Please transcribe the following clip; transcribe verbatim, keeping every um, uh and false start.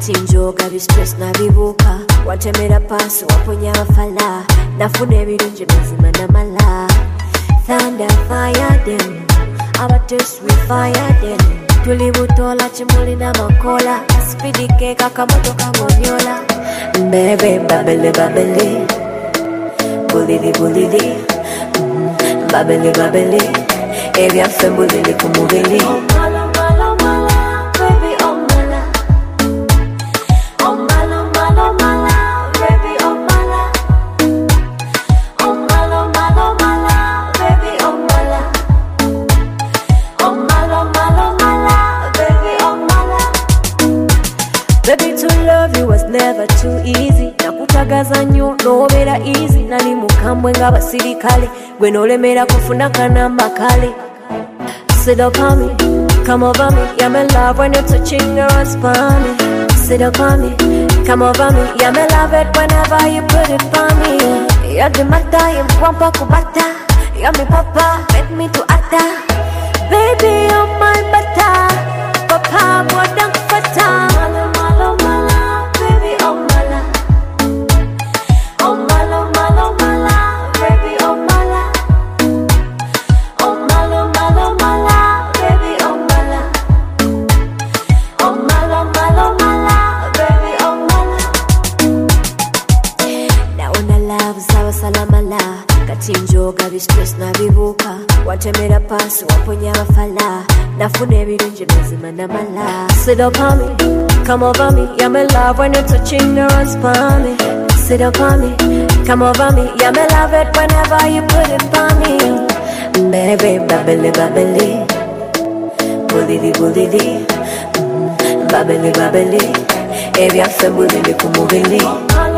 kati njoga bi stress na bibuka watemera pasi waponya abafala nafuna ebirungi mazima namala thunder fire them abates we fire them tuli butola chimuli na makola speedy keka kamotoka ngonyola bebe babele babele bulili bulili babele babele ebya fembulili kumubili Baby, to love you was never too easy. Nakutagaza nyo, no bera easy. Nani mukambwe nga basirikale gwe nolemera kufuna kanamba kale. Sit up on me, come over me. Yeah, me love when you're touching your hands on me. Sit up on me, come over me. Yeah, me love it whenever you put it on me. Yeah, the mata, yeah, kwampa kubata. Yeah, me papa, make me to ata. Baby, you're my butter. Papa, what the fata. Salamala kati njoga bi stress na bibuka watemera pasi waponya abafala nafuna ebirungi mazima namala sit up on me come over me yeah me love when you're touching your hands on me sit up on me come over me yeah me love it whenever you put it on me baby babele babele bulili bulili babele babele ebya fembulili kumubili